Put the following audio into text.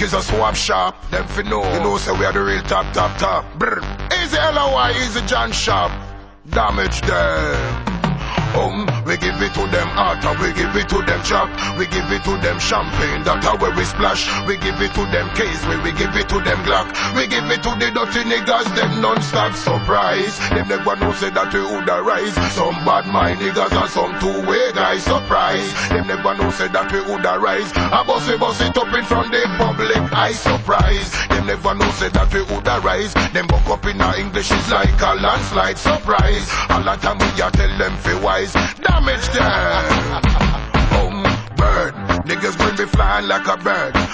is a swap shop. Them fi know. You know, say we are the real top. Brr. Easy LOY, easy John Sharp. Damage them. We give it to them hot, we give it to them chop, we give it to them champagne, that's how we splash. We give it to them case, we give it to them Glock, we give it to the dirty niggas, them non-stop surprise. Them never know say that we would arise. Some bad mind niggas and some two-way guys surprise. Them never know say that we would arise. I bust it up in front the public, I surprise. Them never know say that we would arise. Them buck up in our English is like a landslide surprise. All the time we a tell them fi wise. Damage them. Bird. Niggas bring me flying like a bird.